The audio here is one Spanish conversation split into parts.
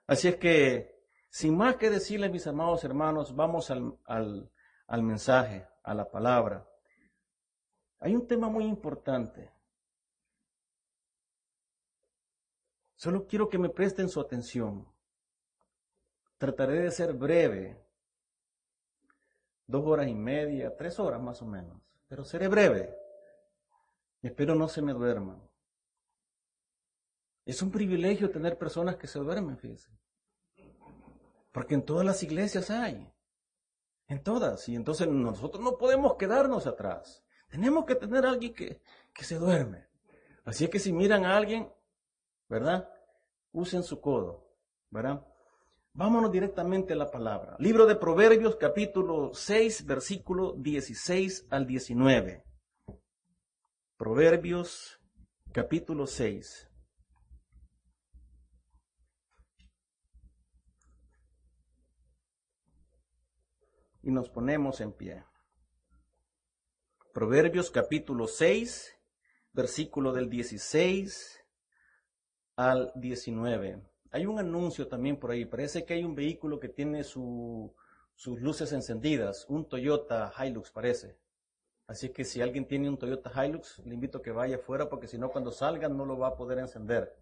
Así es que, sin más que decirles, mis amados hermanos, vamos al mensaje, a la palabra. Hay un tema muy importante. Solo quiero que me presten su atención. Trataré de ser breve. 2 horas y media, 3 horas más o menos. Pero seré breve. Y espero no se me duerman. Es un privilegio tener personas que se duermen, fíjense. Porque en todas las iglesias hay. En todas. Y entonces nosotros no podemos quedarnos atrás. Tenemos que tener a alguien que se duerme. Así es que si miran a alguien, ¿verdad? Usen su codo, ¿verdad? Vámonos directamente a la palabra. Libro de Proverbios, capítulo 6, versículo 16 al 19. Proverbios, capítulo 6. Y nos ponemos en pie. Proverbios, capítulo 6, versículo del 16 al 19. Hay un anuncio también por ahí. Parece que hay un vehículo que tiene sus luces encendidas. Un Toyota Hilux parece. Así que si alguien tiene un Toyota Hilux, le invito a que vaya afuera porque si no cuando salga no lo va a poder encender.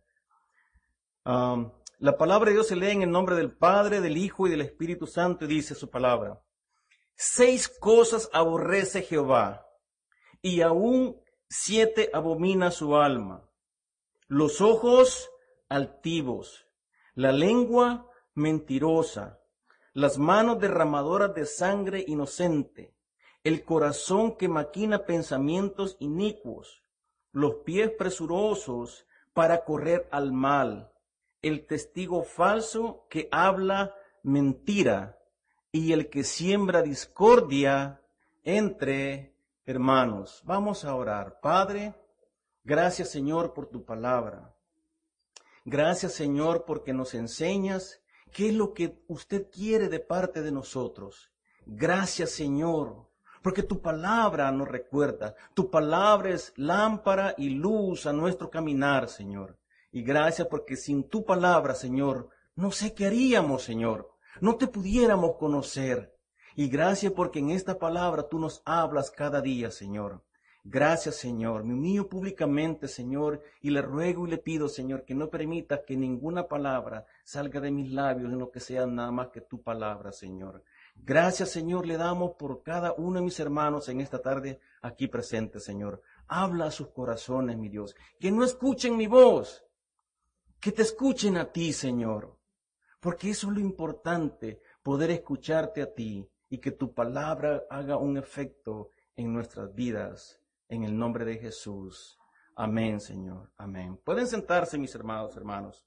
La palabra de Dios se lee en el nombre del Padre, del Hijo y del Espíritu Santo y dice su palabra. 6 cosas aborrece Jehová y aún 7 abomina su alma. Los ojos altivos, la lengua mentirosa, las manos derramadoras de sangre inocente, el corazón que maquina pensamientos inicuos, los pies presurosos para correr al mal, el testigo falso que habla mentira y el que siembra discordia entre hermanos. Vamos a orar. Padre, gracias Señor por tu palabra. Gracias Señor porque nos enseñas qué es lo que usted quiere de parte de nosotros. Gracias Señor porque tu palabra nos recuerda. Tu palabra es lámpara y luz a nuestro caminar, Señor. Y gracias porque sin tu palabra, Señor, no sé qué haríamos, Señor. No te pudiéramos conocer. Y gracias porque en esta palabra tú nos hablas cada día, Señor. Gracias, Señor. Me humillo públicamente, Señor, y le ruego y le pido, Señor, que no permita que ninguna palabra salga de mis labios en lo que sea nada más que tu palabra, Señor. Gracias, Señor, le damos por cada uno de mis hermanos en esta tarde aquí presentes, Señor. Habla a sus corazones, mi Dios. Que no escuchen mi voz, que te escuchen a ti, Señor. Porque eso es lo importante, poder escucharte a ti y que tu palabra haga un efecto en nuestras vidas. En el nombre de Jesús. Amén, Señor. Amén. Pueden sentarse, mis hermanos.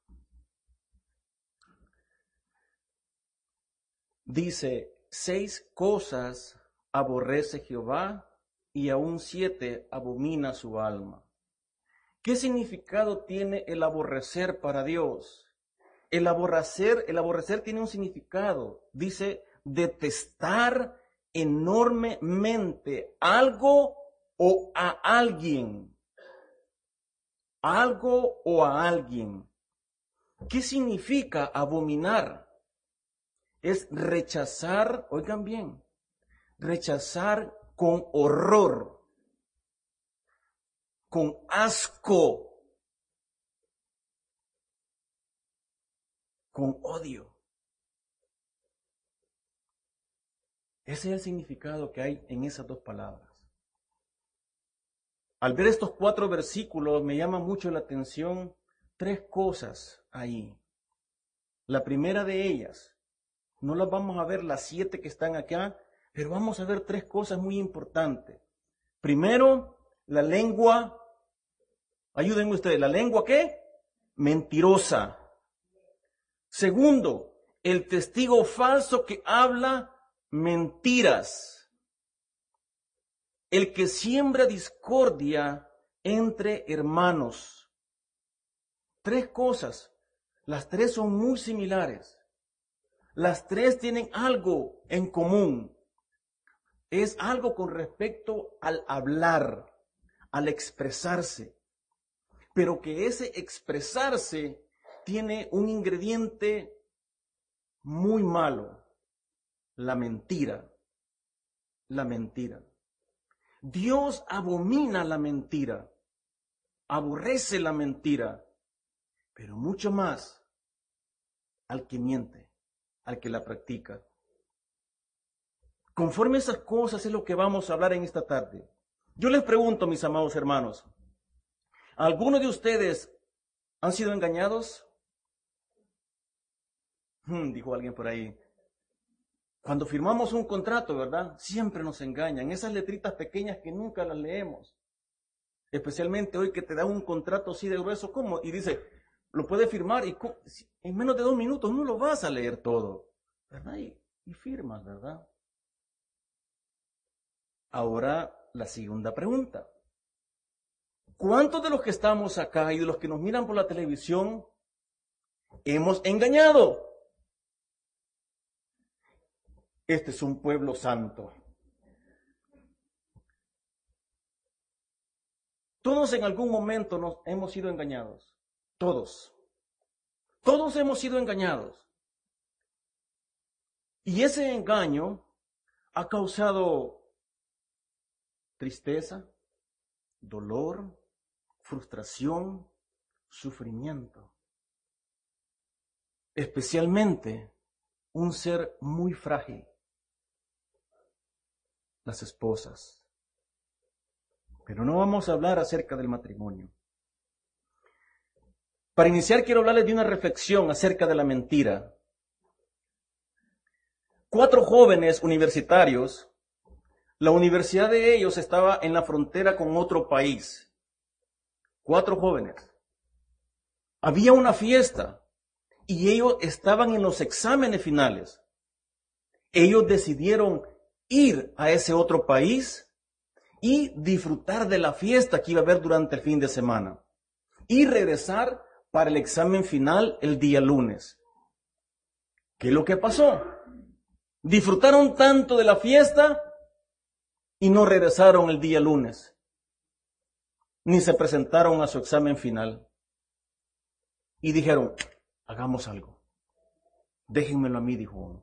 Dice, 6 cosas aborrece Jehová y aún 7 abomina su alma. ¿Qué significado tiene el aborrecer para Dios? El aborrecer tiene un significado. Dice, detestar enormemente algo o a alguien. Algo o a alguien. ¿Qué significa abominar? Es rechazar, oigan bien, rechazar con horror, con asco, con odio. Ese es el significado que hay en esas 2 palabras. Al ver estos 4 versículos me llama mucho la atención 3 cosas ahí. La primera de ellas, no las vamos a ver las 7 que están acá, pero vamos a ver 3 cosas muy importantes. Primero, la lengua, ayúdenme ustedes, ¿la lengua qué? Mentirosa. Segundo, el testigo falso que habla mentiras. El que siembra discordia entre hermanos. 3 cosas. Las 3 son muy similares. Las 3 tienen algo en común. Es algo con respecto al hablar, al expresarse. Pero que ese expresarse tiene un ingrediente muy malo: la mentira. La mentira. Dios abomina la mentira, aborrece la mentira, pero mucho más al que miente, al que la practica. Conforme a esas cosas es lo que vamos a hablar en esta tarde. Yo les pregunto, mis amados hermanos, ¿algunos de ustedes han sido engañados? Dijo alguien por ahí. Cuando firmamos un contrato, ¿verdad? Siempre nos engañan. Esas letritas pequeñas que nunca las leemos. Especialmente hoy que te dan un contrato así de grueso, ¿cómo? Y dice, lo puedes firmar y en menos de 2 minutos no lo vas a leer todo, ¿verdad? Y firmas, ¿verdad? Ahora la segunda pregunta. ¿Cuántos de los que estamos acá y de los que nos miran por la televisión hemos engañado? Este es un pueblo santo. Todos en algún momento nos hemos sido engañados. Todos. Todos hemos sido engañados. Y ese engaño ha causado tristeza, dolor, frustración, sufrimiento. Especialmente un ser muy frágil: las esposas. Pero no vamos a hablar acerca del matrimonio. Para iniciar quiero hablarles de una reflexión acerca de la mentira. 4 jóvenes universitarios, la universidad de ellos estaba en la frontera con otro país. 4 jóvenes. Había una fiesta y ellos estaban en los exámenes finales. Ellos decidieron ir a ese otro país y disfrutar de la fiesta que iba a haber durante el fin de semana y regresar para el examen final el día lunes. ¿Qué es lo que pasó? Disfrutaron tanto de la fiesta y no regresaron el día lunes, ni se presentaron a su examen final. Y dijeron, hagamos algo. Déjenmelo a mí, dijo uno.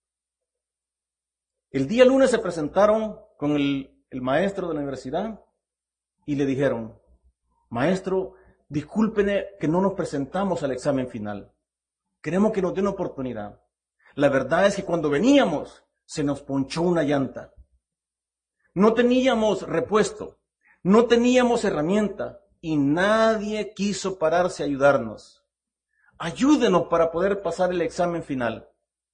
El día lunes se presentaron con el maestro de la universidad y le dijeron, maestro, discúlpeme que no nos presentamos al examen final. Queremos que nos dé una oportunidad. La verdad es que cuando veníamos se nos ponchó una llanta. No teníamos repuesto, no teníamos herramienta y nadie quiso pararse a ayudarnos. Ayúdenos para poder pasar el examen final.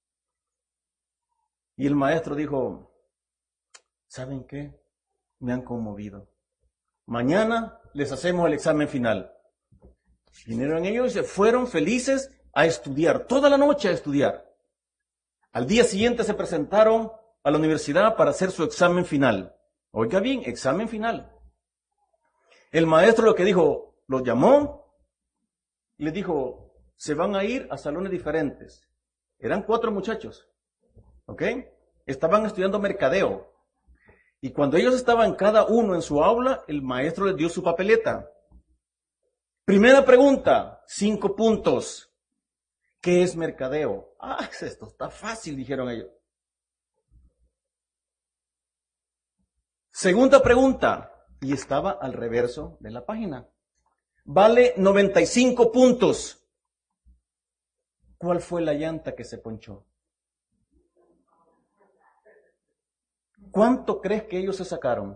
Y el maestro dijo, ¿saben qué? Me han conmovido. Mañana les hacemos el examen final. Vinieron ellos y se fueron felices a estudiar, toda la noche a estudiar. Al día siguiente se presentaron a la universidad para hacer su examen final. Oiga bien, examen final. El maestro lo que dijo, los llamó y les dijo, se van a ir a salones diferentes. Eran 4 muchachos, ¿ok? Estaban estudiando mercadeo. Y cuando ellos estaban cada uno en su aula, el maestro les dio su papeleta. Primera pregunta, 5 puntos. ¿Qué es mercadeo? Ah, esto está fácil, dijeron ellos. Segunda pregunta, y estaba al reverso de la página. Vale 95 puntos. ¿Cuál fue la llanta que se ponchó? ¿Cuánto crees que ellos se sacaron?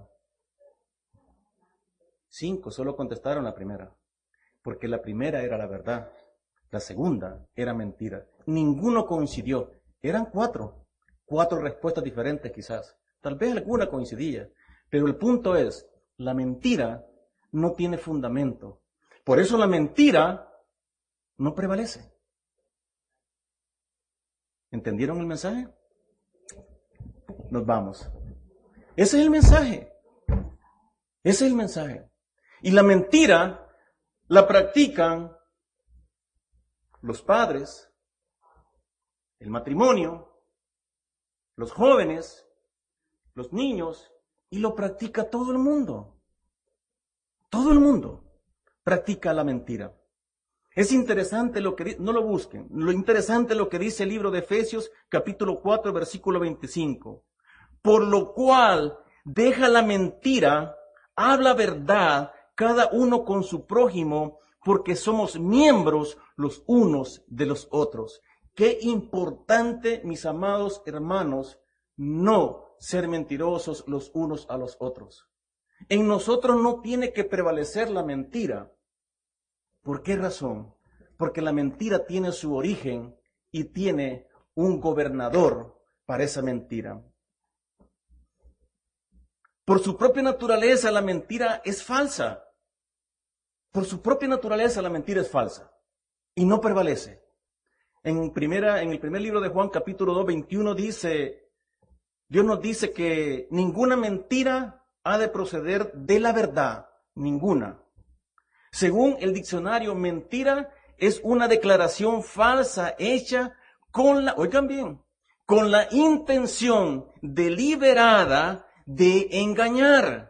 5, solo contestaron la primera. Porque la primera era la verdad. La segunda era mentira. Ninguno coincidió. Eran 4 respuestas diferentes quizás. Tal vez alguna coincidía. Pero el punto es, la mentira no tiene fundamento. Por eso la mentira no prevalece. ¿Entendieron el mensaje? Nos vamos. Ese es el mensaje. Ese es el mensaje. Y la mentira la practican los padres, el matrimonio, los jóvenes, los niños, y lo practica todo el mundo. Todo el mundo practica la mentira. Es interesante lo que no lo busquen, lo interesante lo que dice el libro de Efesios, capítulo 4, versículo 25. Por lo cual, deja la mentira, habla verdad, cada uno con su prójimo, porque somos miembros los unos de los otros. Qué importante, mis amados hermanos, no ser mentirosos los unos a los otros. En nosotros no tiene que prevalecer la mentira. ¿Por qué razón? Porque la mentira tiene su origen y tiene un gobernador para esa mentira. Por su propia naturaleza la mentira es falsa. Por su propia naturaleza la mentira es falsa y no prevalece. En el primer libro de Juan, capítulo 2, 21 dice, Dios nos dice que ninguna mentira ha de proceder de la verdad, ninguna. Según el diccionario, mentira es una declaración falsa hecha oigan bien, con la intención deliberada de engañar.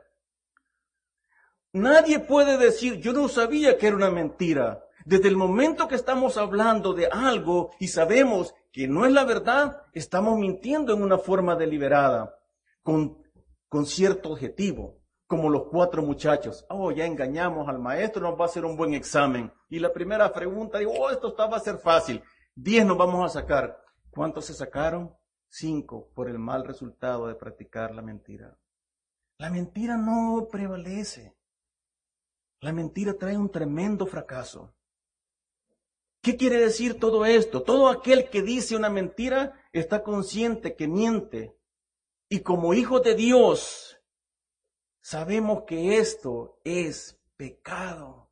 Nadie puede decir, yo no sabía que era una mentira. Desde el momento que estamos hablando de algo y sabemos que no es la verdad, estamos mintiendo en una forma deliberada, con cierto objetivo, como los 4 muchachos. Ya engañamos al maestro, nos va a hacer un buen examen. Y la primera pregunta, esto va a ser fácil. 10 nos vamos a sacar. ¿Cuántos se sacaron? 5, por el mal resultado de practicar la mentira. La mentira no prevalece. La mentira trae un tremendo fracaso. ¿Qué quiere decir todo esto? Todo aquel que dice una mentira está consciente que miente. Y como hijos de Dios, sabemos que esto es pecado.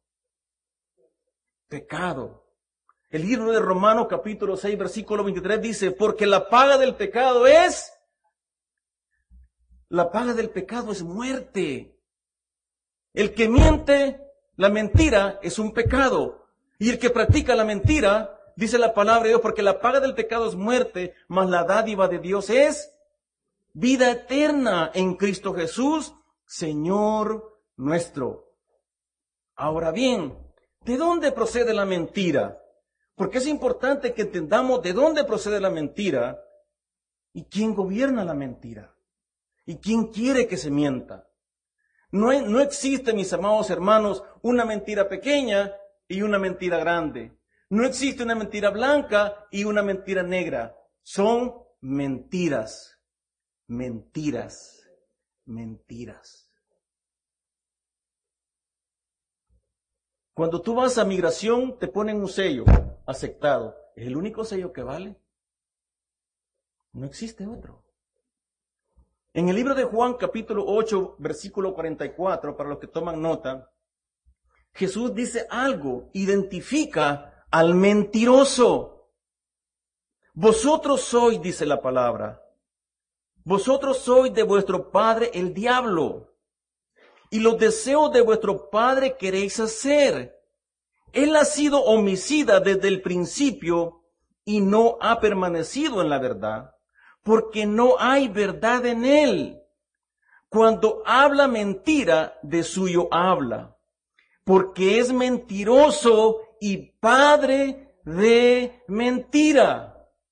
Pecado. El libro de Romanos capítulo 6, versículo 23 dice, porque la paga del pecado es muerte. El que miente, la mentira es un pecado. Y el que practica la mentira, dice la palabra de Dios, porque la paga del pecado es muerte, mas la dádiva de Dios es vida eterna en Cristo Jesús, Señor nuestro. Ahora bien, ¿de dónde procede la mentira? Porque es importante que entendamos de dónde procede la mentira y quién gobierna la mentira y quién quiere que se mienta. No existe, mis amados hermanos, una mentira pequeña y una mentira grande. No existe una mentira blanca y una mentira negra. Son mentiras, mentiras, mentiras. Cuando tú vas a migración, te ponen un sello, aceptado. ¿Es el único sello que vale? No existe otro. En el libro de Juan, capítulo 8, versículo 44, para los que toman nota, Jesús dice algo, identifica al mentiroso. Vosotros sois, dice la palabra, vosotros sois de vuestro padre el diablo, y los deseos de vuestro padre queréis hacer. Él ha sido homicida desde el principio y no ha permanecido en la verdad, porque no hay verdad en él. Cuando habla mentira, de suyo habla, porque es mentiroso y padre de mentira.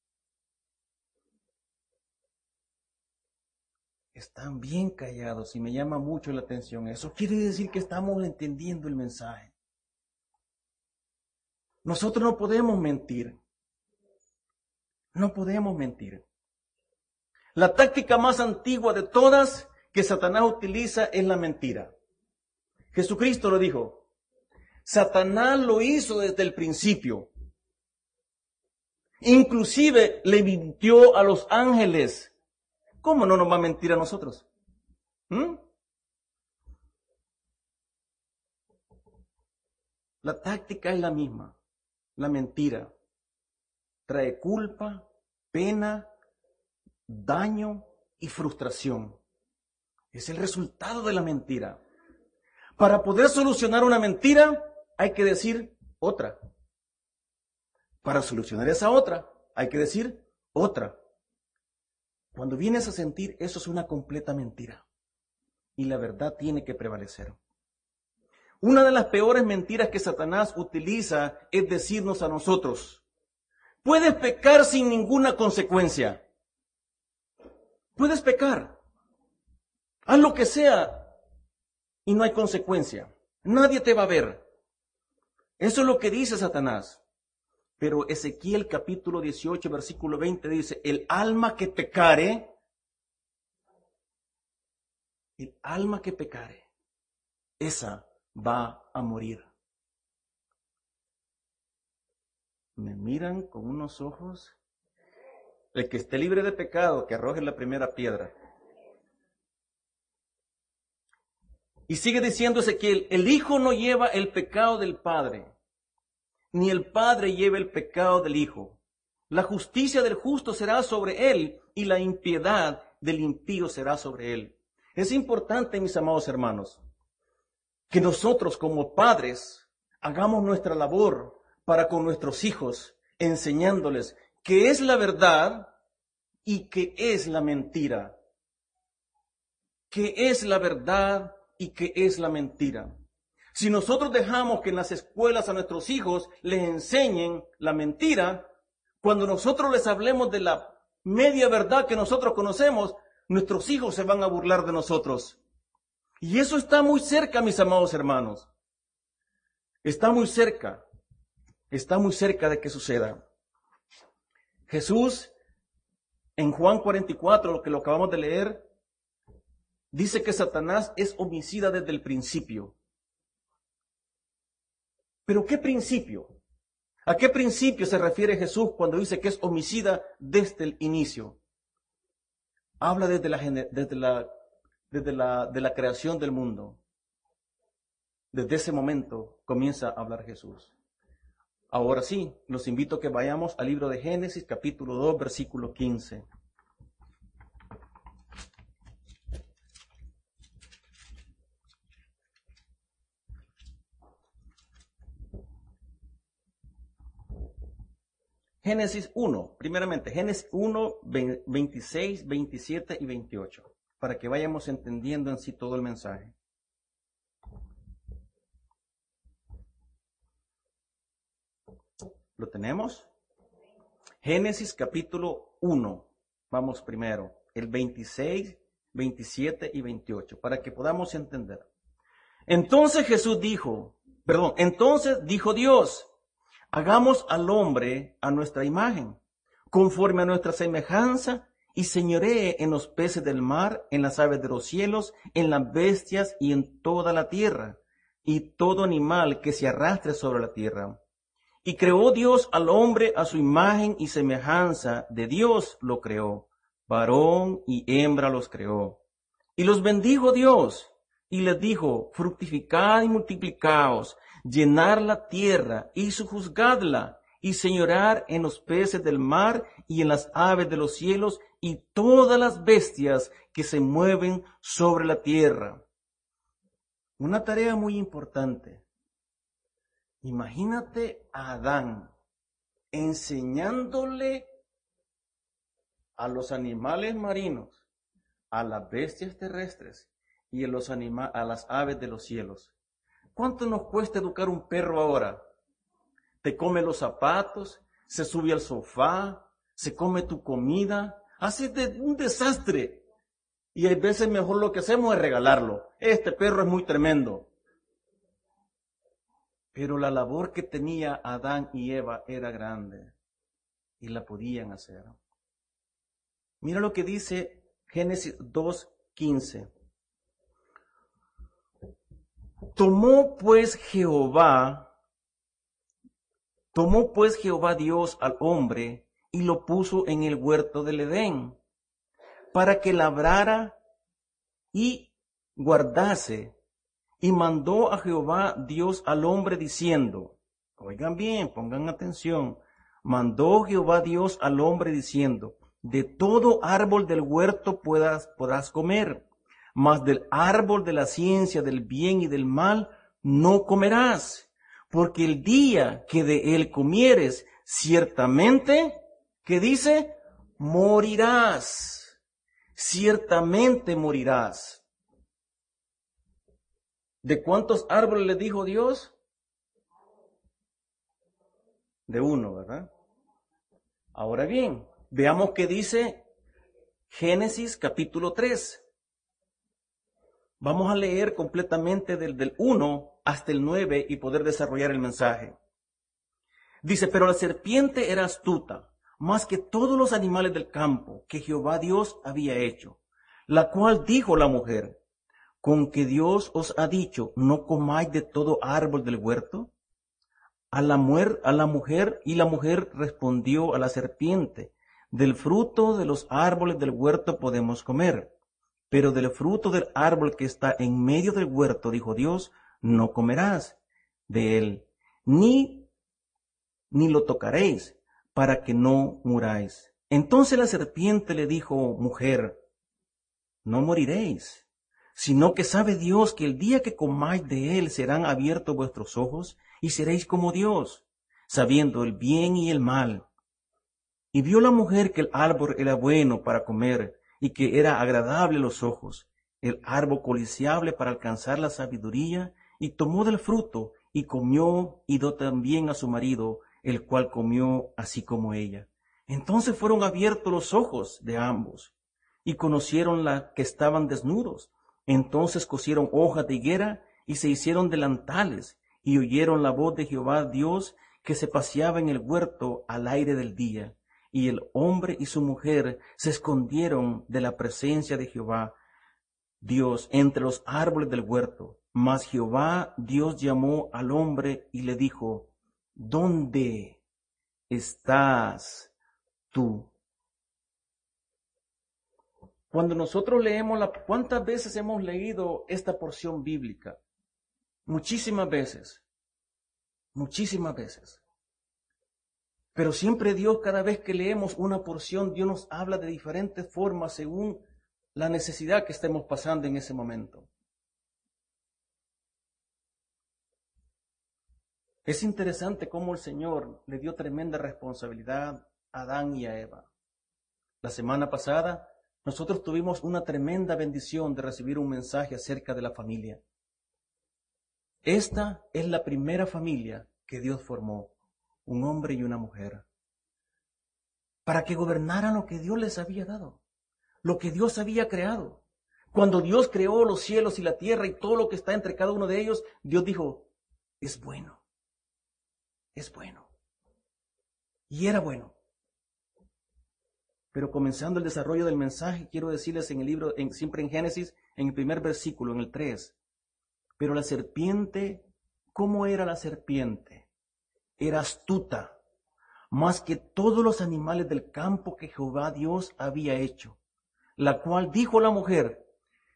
Están bien callados y me llama mucho la atención. Eso quiere decir que estamos entendiendo el mensaje. Nosotros no podemos mentir. No podemos mentir. La táctica más antigua de todas que Satanás utiliza es la mentira. Jesucristo lo dijo. Satanás lo hizo desde el principio. Inclusive le mintió a los ángeles. ¿Cómo no nos va a mentir a nosotros? La táctica es la misma. La mentira trae culpa, pena, daño y frustración. Es el resultado de la mentira. Para poder solucionar una mentira, hay que decir otra. Para solucionar esa otra, hay que decir otra. Cuando vienes a sentir, eso es una completa mentira. Y la verdad tiene que prevalecer. Una de las peores mentiras que Satanás utiliza es decirnos a nosotros: puedes pecar sin ninguna consecuencia. Puedes pecar. Haz lo que sea y no hay consecuencia. Nadie te va a ver. Eso es lo que dice Satanás. Pero Ezequiel capítulo 18, versículo 20 dice: el alma que pecare, esa va a morir. Me miran con unos ojos. El que esté libre de pecado, que arroje la primera piedra. Y sigue diciendo Ezequiel: el Hijo no lleva el pecado del Padre, ni el Padre lleva el pecado del Hijo. La justicia del justo será sobre él, y la impiedad del impío será sobre él. Es importante, mis amados hermanos, que nosotros como padres hagamos nuestra labor para con nuestros hijos, enseñándoles qué es la verdad y qué es la mentira. ¿Qué es la verdad y qué es la mentira? Si nosotros dejamos que en las escuelas a nuestros hijos les enseñen la mentira, cuando nosotros les hablemos de la media verdad que nosotros conocemos, nuestros hijos se van a burlar de nosotros. Y eso está muy cerca, mis amados hermanos. Está muy cerca de que suceda. Jesús, en Juan 44, lo que lo acabamos de leer, dice que Satanás es homicida desde el principio. ¿Pero qué principio? ¿A qué principio se refiere Jesús cuando dice que es homicida desde el inicio? Habla desde la creación del mundo. Desde ese momento comienza a hablar Jesús. Ahora sí, los invito a que vayamos al libro de Génesis, capítulo 2, versículo 15. Génesis 1, primeramente, Génesis 1, 26, 27 y 28, para que vayamos entendiendo en sí todo el mensaje. ¿Lo tenemos? Génesis capítulo 1, vamos primero, el 26, 27 y 28, para que podamos entender. Entonces dijo Dios: hagamos al hombre a nuestra imagen, conforme a nuestra semejanza, y señoree en los peces del mar, en las aves de los cielos, en las bestias y en toda la tierra, y todo animal que se arrastre sobre la tierra. Y creó Dios al hombre a su imagen y semejanza, de Dios lo creó, varón y hembra los creó. Y los bendijo Dios, y les dijo: fructificad y multiplicaos, llenar la tierra y sojuzgadla, y señorear en los peces del mar y en las aves de los cielos y todas las bestias que se mueven sobre la tierra. Una tarea muy importante. Imagínate a Adán enseñándole a los animales marinos, a las bestias terrestres y a las aves de los cielos. ¿Cuánto nos cuesta educar un perro ahora? Te come los zapatos, se sube al sofá, se come tu comida, hace un desastre. Y a veces mejor lo que hacemos es regalarlo. Este perro es muy tremendo. Pero la labor que tenía Adán y Eva era grande y la podían hacer. Mira lo que dice Génesis 2:15. Tomó pues Jehová Dios al hombre y lo puso en el huerto del Edén para que labrara y guardase. Y mandó a Jehová Dios al hombre diciendo, oigan bien, pongan atención, mandó Jehová Dios al hombre diciendo: de todo árbol del huerto podrás comer, mas del árbol de la ciencia del bien y del mal no comerás, porque el día que de él comieres, ciertamente, ¿qué dice? Morirás, ciertamente morirás. ¿De cuántos árboles le dijo Dios? De uno, ¿verdad? Ahora bien, veamos qué dice Génesis capítulo 3. Vamos a leer completamente del 1 hasta el 9 y poder desarrollar el mensaje. Dice, pero la serpiente era astuta, más que todos los animales del campo que Jehová Dios había hecho, la cual dijo la mujer, ¿con que Dios os ha dicho, no comáis de todo árbol del huerto? A la mujer, y la mujer respondió a la serpiente, del fruto de los árboles del huerto podemos comer, pero del fruto del árbol que está en medio del huerto, dijo Dios, no comerás de él, ni lo tocaréis, para que no muráis. Entonces la serpiente le dijo, mujer, no moriréis, sino que sabe Dios que el día que comáis de él serán abiertos vuestros ojos y seréis como Dios, sabiendo el bien y el mal. Y vio la mujer que el árbol era bueno para comer y que era agradable a los ojos, el árbol codiciable para alcanzar la sabiduría, y tomó del fruto y comió y dio también a su marido, el cual comió así como ella. Entonces fueron abiertos los ojos de ambos y conocieron que estaban desnudos. Entonces cosieron hojas de higuera y se hicieron delantales y oyeron la voz de Jehová Dios que se paseaba en el huerto al aire del día. Y el hombre y su mujer se escondieron de la presencia de Jehová Dios entre los árboles del huerto. Mas Jehová Dios llamó al hombre y le dijo, ¿dónde estás tú? Cuando nosotros leemos ¿cuántas veces hemos leído esta porción bíblica? Muchísimas veces. Muchísimas veces. Pero siempre Dios, cada vez que leemos una porción, Dios nos habla de diferentes formas según la necesidad que estemos pasando en ese momento. Es interesante cómo el Señor le dio tremenda responsabilidad a Adán y a Eva. La semana pasada nosotros tuvimos una tremenda bendición de recibir un mensaje acerca de la familia. Esta es la primera familia que Dios formó, un hombre y una mujer, para que gobernaran lo que Dios les había dado, lo que Dios había creado. Cuando Dios creó los cielos y la tierra y todo lo que está entre cada uno de ellos, Dios dijo, es bueno, es bueno. Y era bueno. Pero comenzando el desarrollo del mensaje, quiero decirles en el libro, siempre en Génesis, en el primer versículo, en el 3. Pero la serpiente, ¿cómo era la serpiente? Era astuta, más que todos los animales del campo que Jehová Dios había hecho. La cual dijo la mujer,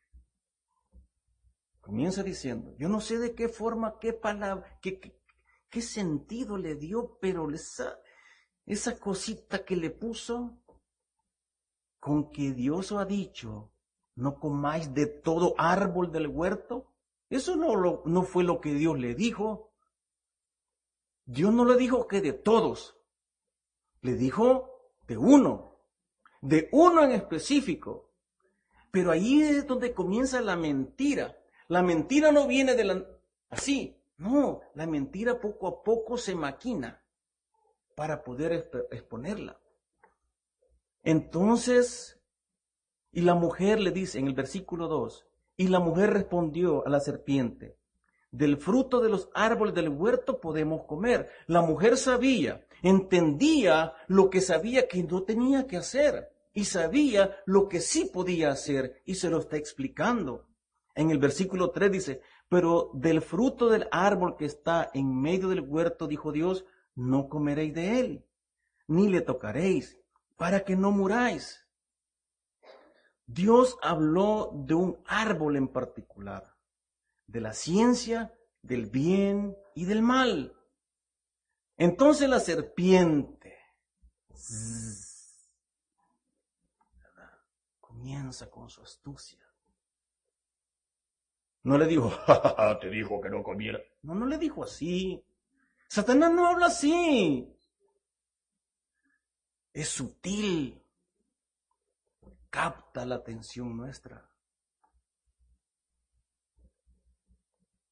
comienza diciendo, yo no sé de qué forma, qué palabra, qué sentido le dio, pero esa cosita que le puso, con que Dios os ha dicho, no comáis de todo árbol del huerto. Eso no fue lo que Dios le dijo. Dios no le dijo que de todos. Le dijo de uno en específico. Pero ahí es donde comienza la mentira. La mentira no viene así. No, la mentira poco a poco se maquina para poder exponerla. Entonces, y la mujer le dice en el versículo 2, y la mujer respondió a la serpiente, del fruto de los árboles del huerto podemos comer. La mujer entendía lo que sabía que no tenía que hacer y sabía lo que sí podía hacer y se lo está explicando. En el versículo 3 dice, pero del fruto del árbol que está en medio del huerto, dijo Dios, no comeréis de él, ni le tocaréis, para que no muráis. Dios habló de un árbol en particular, de la ciencia, del bien y del mal. Entonces la serpiente comienza con su astucia. No le dijo, te dijo que no comiera. No le dijo así. Satanás no habla así. Es sutil. Capta la atención nuestra.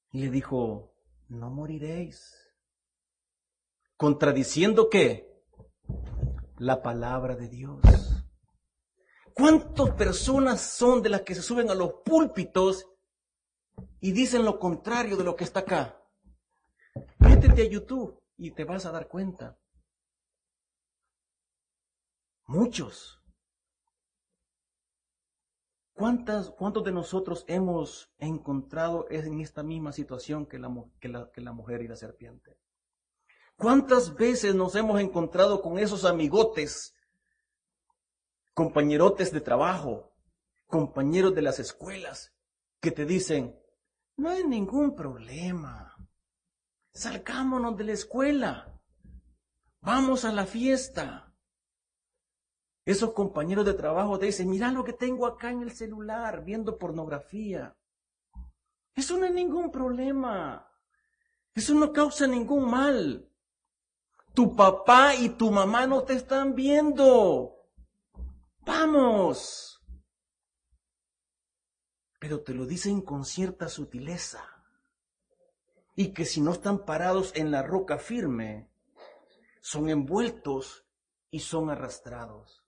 Y le dijo, no moriréis. Contradiciendo ¿qué? La palabra de Dios. ¿Cuántas personas son de las que se suben a los púlpitos y dicen lo contrario de lo que está acá? Métete a YouTube y te vas a dar cuenta. Muchos. ¿Cuántos de nosotros hemos encontrado en esta misma situación que la mujer y la serpiente? ¿Cuántas veces nos hemos encontrado con esos amigotes, compañerotes de trabajo, compañeros de las escuelas, que te dicen, no hay ningún problema, salgámonos de la escuela, vamos a la fiesta? Esos compañeros de trabajo te dicen, mira lo que tengo acá en el celular, viendo pornografía. Eso no es ningún problema. Eso no causa ningún mal. Tu papá y tu mamá no te están viendo. Vamos. Pero te lo dicen con cierta sutileza. Y que si no están parados en la roca firme, son envueltos y son arrastrados.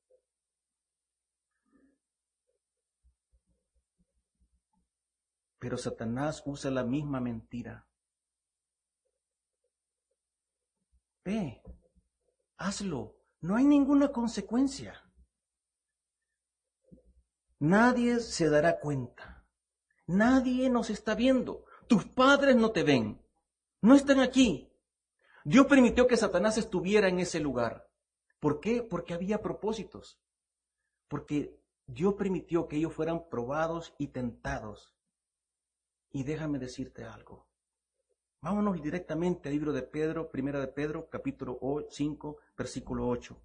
Pero Satanás usa la misma mentira. Ve, hazlo, no hay ninguna consecuencia. Nadie se dará cuenta. Nadie nos está viendo. Tus padres no te ven. No están aquí. Dios permitió que Satanás estuviera en ese lugar. ¿Por qué? Porque había propósitos. Porque Dios permitió que ellos fueran probados y tentados. Y déjame decirte algo. Vámonos directamente al libro de Pedro, primera de Pedro, capítulo 5, versículo 8.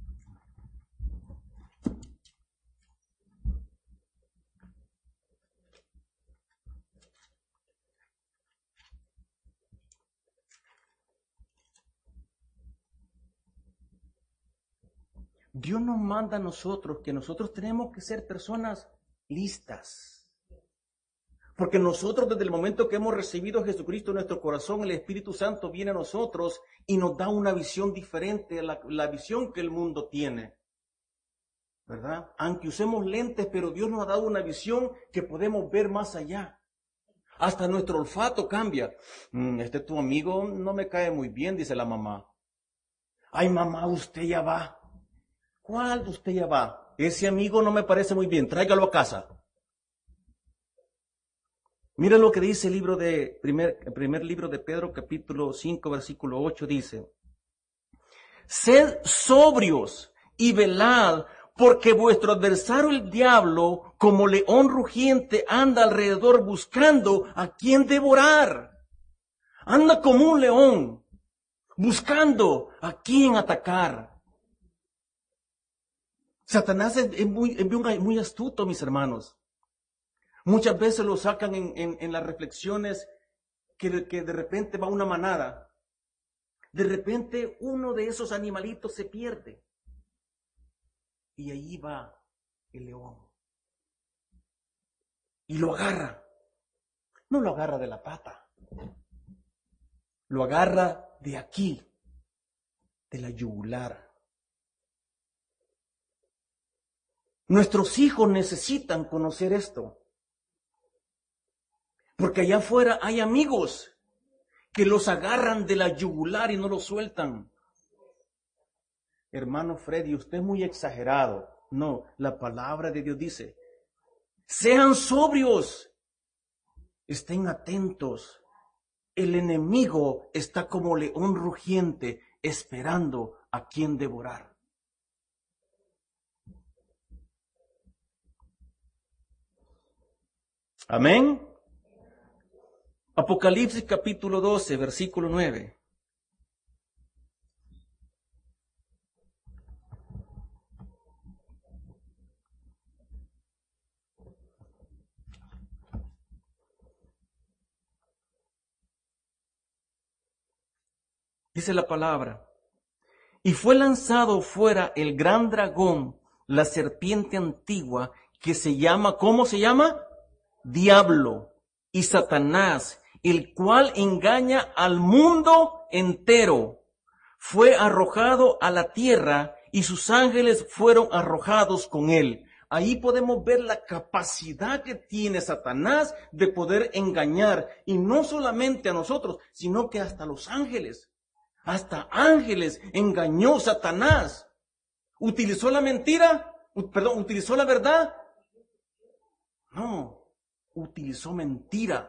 Dios nos manda a nosotros que nosotros tenemos que ser personas listas. Porque nosotros desde el momento que hemos recibido a Jesucristo en nuestro corazón, el Espíritu Santo viene a nosotros y nos da una visión diferente a la visión que el mundo tiene. ¿Verdad? Aunque usemos lentes, pero Dios nos ha dado una visión que podemos ver más allá. Hasta nuestro olfato cambia. Este tu amigo no me cae muy bien, dice la mamá. Ay, mamá, usted ya va. ¿Cuál usted ya va? Ese amigo no me parece muy bien, tráigalo a casa. Mira lo que dice el primer libro de Pedro, capítulo 5, versículo 8, dice, sed sobrios y velad, porque vuestro adversario el diablo, como león rugiente, anda alrededor buscando a quien devorar. Anda como un león, buscando a quien atacar. Satanás es muy astuto, mis hermanos. Muchas veces lo sacan en las reflexiones que de repente va una manada. De repente uno de esos animalitos se pierde. Y ahí va el león. Y lo agarra. No lo agarra de la pata. Lo agarra de aquí, de la yugular. Nuestros hijos necesitan conocer esto. Porque allá afuera hay amigos que los agarran de la yugular y no los sueltan. Hermano Freddy, usted es muy exagerado. No, la palabra de Dios dice, sean sobrios, estén atentos. El enemigo está como león rugiente esperando a quien devorar. Amén. Apocalipsis capítulo 12, versículo 9. Dice la palabra, y fue lanzado fuera el gran dragón, la serpiente antigua, que se llama, ¿cómo se llama? Diablo y Satanás, el cual engaña al mundo entero, fue arrojado a la tierra y sus ángeles fueron arrojados con él. Ahí podemos ver la capacidad que tiene Satanás de poder engañar, y no solamente a nosotros, sino que hasta los ángeles. Hasta ángeles engañó Satanás. ¿Utilizó la mentira? ¿Utilizó la verdad? No, utilizó mentira.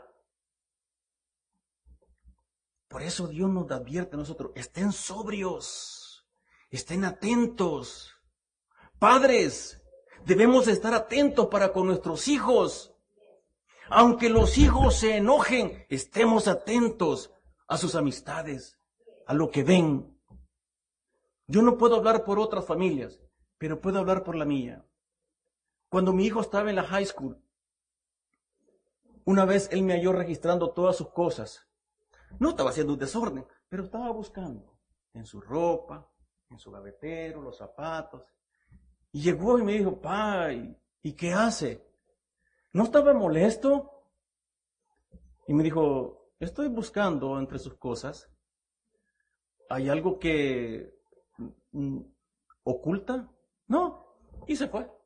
Por eso Dios nos advierte a nosotros, estén sobrios, estén atentos. Padres, debemos estar atentos para con nuestros hijos. Aunque los hijos se enojen, estemos atentos a sus amistades, a lo que ven. Yo no puedo hablar por otras familias, pero puedo hablar por la mía. Cuando mi hijo estaba en la high school, una vez él me halló registrando todas sus cosas. No estaba haciendo un desorden, pero estaba buscando en su ropa, en su gavetero, los zapatos. Y llegó y me dijo, pa, ¿y qué hace? ¿No estaba molesto? Y me dijo, estoy buscando entre sus cosas. ¿Hay algo que oculta? No. Y se fue.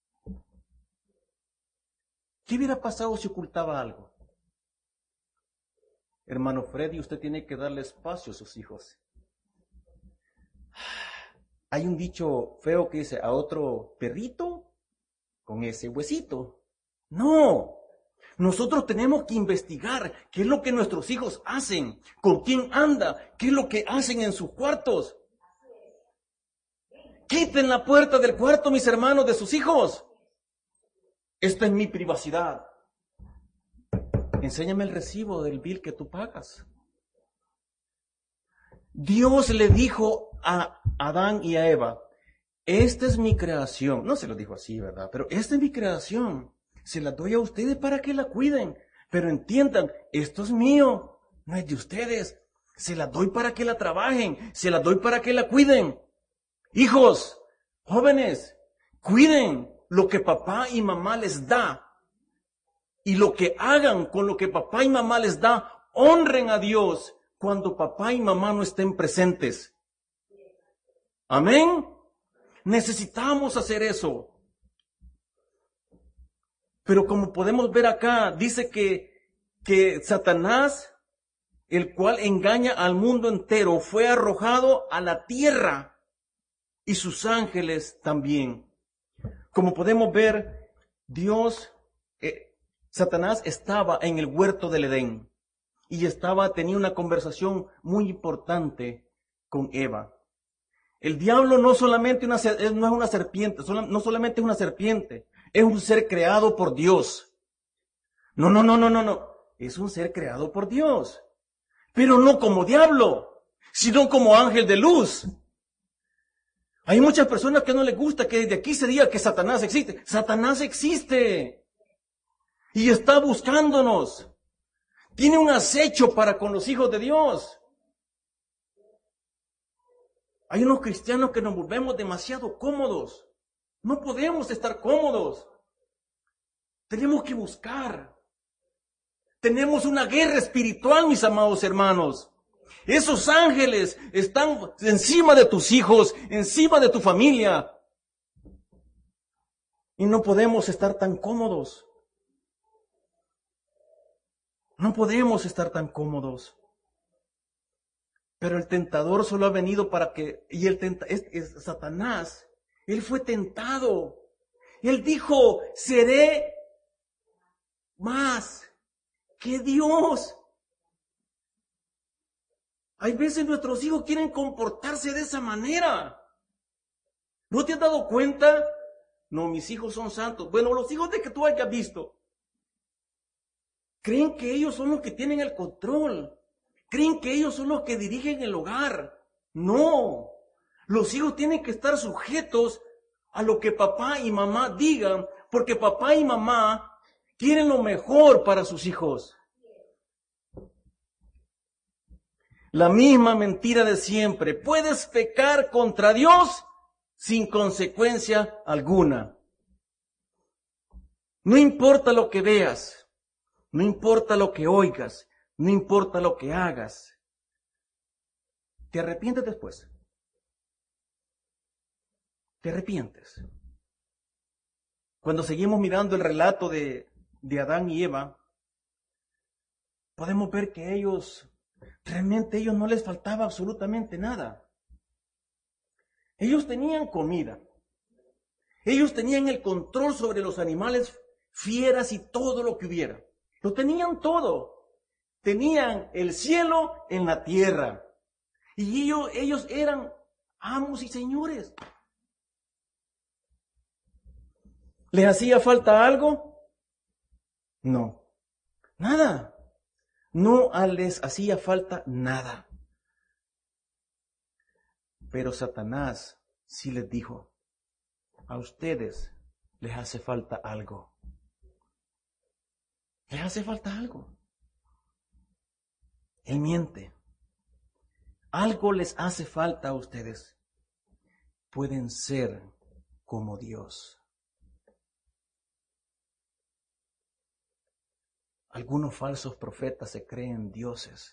¿Qué hubiera pasado si ocultaba algo? Hermano Freddy, usted tiene que darle espacio a sus hijos. Hay un dicho feo que dice, a otro perrito con ese huesito. No, nosotros tenemos que investigar qué es lo que nuestros hijos hacen, con quién anda, qué es lo que hacen en sus cuartos. Quiten la puerta del cuarto, mis hermanos, de sus hijos. Esta es mi privacidad. Enséñame el recibo del bill que tú pagas. Dios le dijo a Adán y a Eva, esta es mi creación. No se lo dijo así, ¿verdad? Pero esta es mi creación. Se la doy a ustedes para que la cuiden. Pero entiendan, esto es mío, no es de ustedes. Se la doy para que la trabajen. Se la doy para que la cuiden. Hijos, jóvenes, cuiden lo que papá y mamá les da. Y lo que hagan con lo que papá y mamá les da, honren a Dios cuando papá y mamá no estén presentes. Amén. Necesitamos hacer eso. Pero como podemos ver acá, dice que Satanás, el cual engaña al mundo entero, fue arrojado a la tierra y sus ángeles también. Como podemos ver, Satanás estaba en el huerto del Edén y tenía una conversación muy importante con Eva. El diablo no es una serpiente, no solamente es una serpiente, es un ser creado por Dios. No. Es un ser creado por Dios. Pero no como diablo, sino como ángel de luz. Hay muchas personas que no les gusta que desde aquí se diga que Satanás existe. Satanás existe. Y está buscándonos. Tiene un acecho para con los hijos de Dios. Hay unos cristianos que nos volvemos demasiado cómodos. No podemos estar cómodos. Tenemos que buscar. Tenemos una guerra espiritual, mis amados hermanos. Esos ángeles están encima de tus hijos, encima de tu familia. Y no podemos estar tan cómodos. No podemos estar tan cómodos. Pero el tentador solo ha venido para que... Y Satanás, él fue tentado. Él dijo, seré más que Dios. Hay veces nuestros hijos quieren comportarse de esa manera. ¿No te has dado cuenta? No, mis hijos son santos. Bueno, los hijos de que tú hayas visto. Creen que ellos son los que tienen el control. Creen que ellos son los que dirigen el hogar. No. Los hijos tienen que estar sujetos a lo que papá y mamá digan, porque papá y mamá quieren lo mejor para sus hijos. La misma mentira de siempre. Puedes pecar contra Dios sin consecuencia alguna. No importa lo que veas, no importa lo que oigas, No importa lo que hagas. Te arrepientes después. Te arrepientes. Cuando seguimos mirando el relato de Adán y Eva, podemos ver que realmente ellos no les faltaba absolutamente nada. Ellos tenían comida. Ellos tenían el control sobre los animales, fieras y todo lo que hubiera. Lo tenían todo. Tenían el cielo en la tierra. Y ellos eran amos y señores. ¿Les hacía falta algo? No. Nada. No les hacía falta nada. Pero Satanás sí les dijo, a ustedes les hace falta algo. Les hace falta algo. Él miente. Algo les hace falta a ustedes. Pueden ser como Dios. Algunos falsos profetas se creen dioses.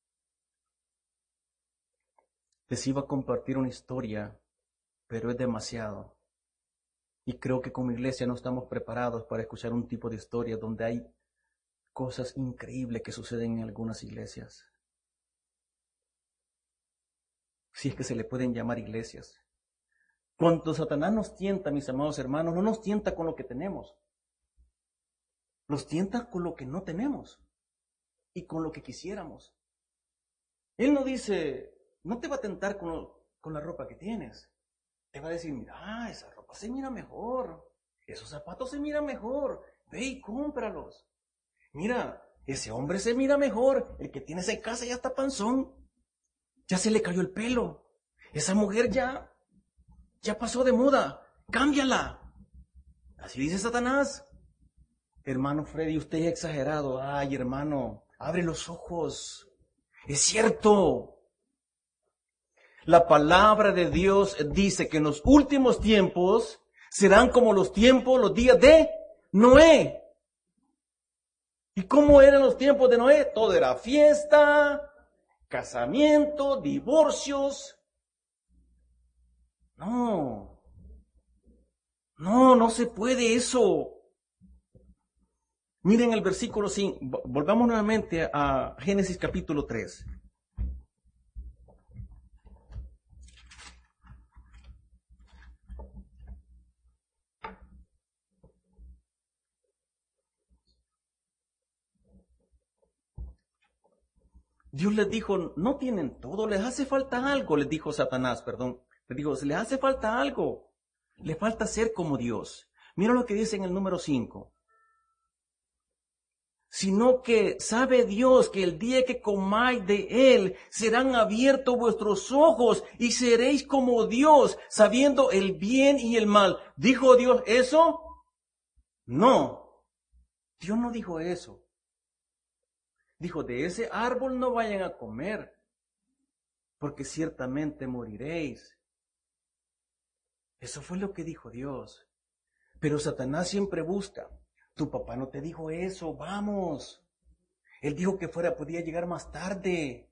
Les iba a compartir una historia, pero es demasiado. Y creo que como iglesia no estamos preparados para escuchar un tipo de historia donde hay cosas increíbles que suceden en algunas iglesias. Si es que se le pueden llamar iglesias. Cuando Satanás nos tienta, mis amados hermanos, no nos tienta con lo que tenemos. Nos tienta con lo que no tenemos y con lo que quisiéramos. Él no dice, no te va a tentar con la ropa que tienes. Te va a decir, mira, esa ropa se mira mejor, esos zapatos se miran mejor, ve y cómpralos. Mira, ese hombre se mira mejor, el que tiene esa casa ya está panzón, ya se le cayó el pelo. Esa mujer ya pasó de moda, cámbiala. Así dice Satanás. Hermano Freddy, usted es exagerado. Ay, hermano, abre los ojos. Es cierto. La palabra de Dios dice que en los últimos tiempos serán como los días de Noé. ¿Y cómo eran los tiempos de Noé? Todo era fiesta, casamiento, divorcios. No se puede eso. Miren el versículo 5, volvamos nuevamente a Génesis capítulo 3. Dios les dijo, no tienen todo, les hace falta algo, les dijo Satanás, les dijo, les hace falta algo, les falta ser como Dios. Mira lo que dice en el número 5. Sino que sabe Dios que el día que comáis de él, serán abiertos vuestros ojos y seréis como Dios, sabiendo el bien y el mal. ¿Dijo Dios eso? No, Dios no dijo eso. Dijo, de ese árbol no vayan a comer, porque ciertamente moriréis. Eso fue lo que dijo Dios. Pero Satanás siempre busca. Tu papá no te dijo eso, vamos. Él dijo que podía llegar más tarde.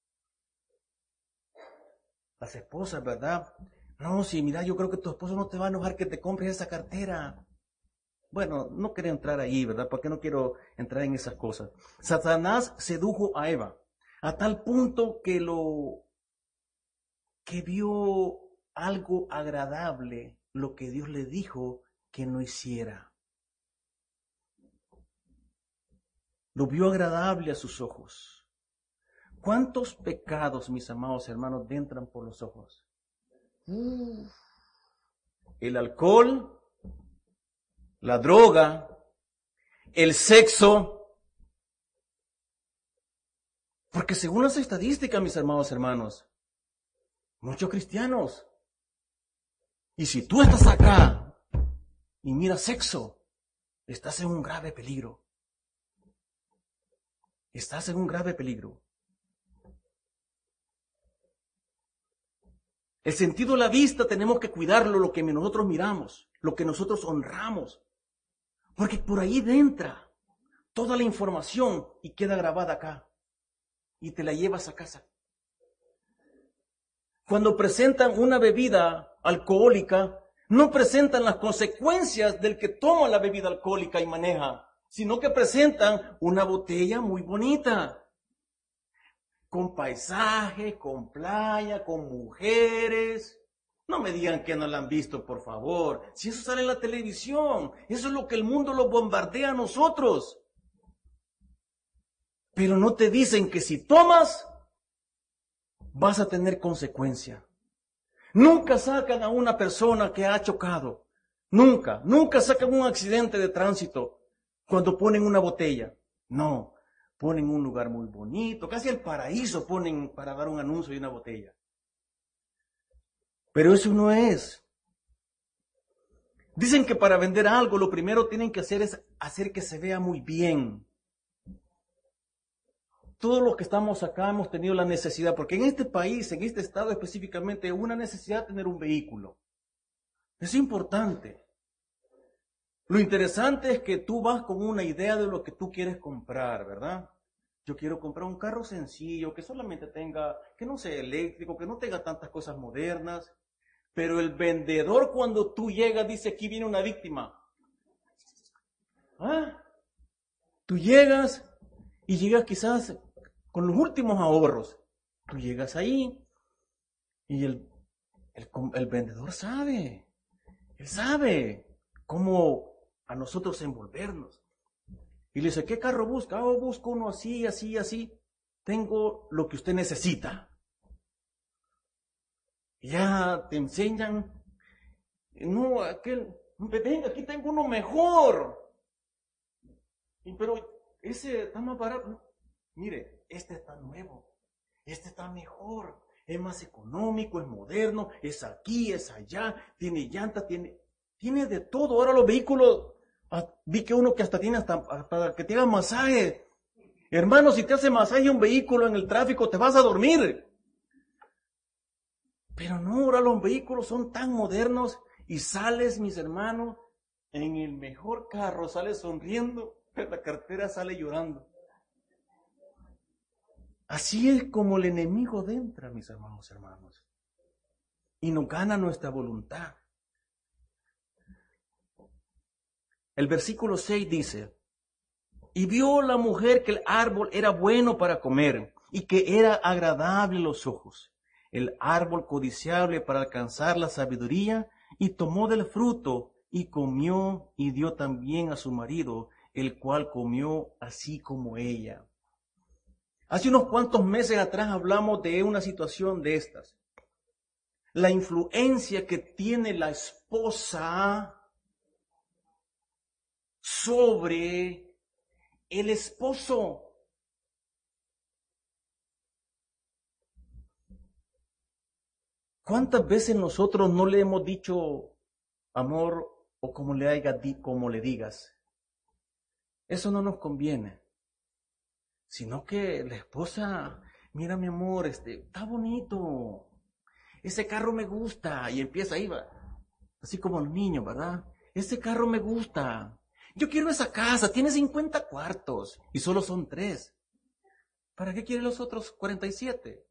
Las esposas, ¿verdad? No, sí, mira, yo creo que tu esposo no te va a enojar que te compres esa cartera. Bueno, no quiero entrar ahí, ¿verdad? Porque no quiero entrar en esas cosas. Satanás sedujo a Eva a tal punto que vio algo agradable, lo que Dios le dijo que no hiciera. Lo vio agradable a sus ojos. ¿Cuántos pecados, mis amados hermanos, entran por los ojos? El alcohol, la droga, el sexo. Porque según las estadísticas, mis amados hermanos, muchos cristianos. Y si tú estás acá y miras sexo, estás en un grave peligro. Estás en un grave peligro. El sentido de la vista tenemos que cuidarlo, lo que nosotros miramos, lo que nosotros honramos. Porque por ahí entra toda la información y queda grabada acá. y te la llevas a casa. Cuando presentan una bebida alcohólica, no presentan las consecuencias del que toma la bebida alcohólica y maneja, sino que presentan una botella muy bonita, con paisaje, con playa, con mujeres. No me digan que no la han visto, por favor. Si eso sale en la televisión, eso es lo que el mundo lo bombardea a nosotros. Pero no te dicen que si tomas, vas a tener consecuencia. Nunca sacan a una persona que ha chocado. Nunca sacan un accidente de tránsito cuando ponen una botella. No, ponen un lugar muy bonito, casi el paraíso ponen para dar un anuncio de una botella. Pero eso no es. Dicen que para vender algo lo primero tienen que hacer es hacer que se vea muy bien. Todos los que estamos acá hemos tenido la necesidad, porque en este país, en este estado específicamente, una necesidad de tener un vehículo. Es importante. Lo interesante es que tú vas con una idea de lo que tú quieres comprar, ¿verdad? Yo quiero comprar un carro sencillo, que solamente tenga, que no sea eléctrico, que no tenga tantas cosas modernas. Pero el vendedor cuando tú llegas dice, aquí viene una víctima. ¿Ah? Tú llegas y llegas quizás con los últimos ahorros. Tú llegas ahí y el vendedor sabe. Él sabe cómo a nosotros envolvernos. Y le dice, ¿qué carro busca? Oh, busco uno así, así, así. Tengo lo que usted necesita. Ya te enseñan. No, venga, aquí tengo uno mejor. Pero ese está más barato. Mire, este está nuevo. Este está mejor. Es más económico, es moderno, es aquí, es allá, tiene llanta, tiene de todo. Ahora los vehículos, vi que uno que hasta tiene para que te haga masaje. Hermano, si te hace masaje un vehículo en el tráfico, te vas a dormir. Pero no, ahora los vehículos son tan modernos y sales, mis hermanos, en el mejor carro, sales sonriendo, pero la cartera sale llorando. Así es como el enemigo entra, mis hermanos, y nos gana nuestra voluntad. El versículo 6 dice, y vio la mujer que el árbol era bueno para comer y que era agradable a los ojos, el árbol codiciable para alcanzar la sabiduría, y tomó del fruto y comió y dio también a su marido, el cual comió así como ella. Hace unos cuantos meses atrás hablamos de una situación de estas. La influencia que tiene la esposa sobre el esposo. ¿Cuántas veces nosotros no le hemos dicho amor o como le digas? Eso no nos conviene. Sino que la esposa, mira mi amor, está bonito. Ese carro me gusta. Y empieza ahí, va. Así como los niños, ¿verdad? Ese carro me gusta. Yo quiero esa casa, tiene 50 cuartos y solo son 3. ¿Para qué quiere los otros 47?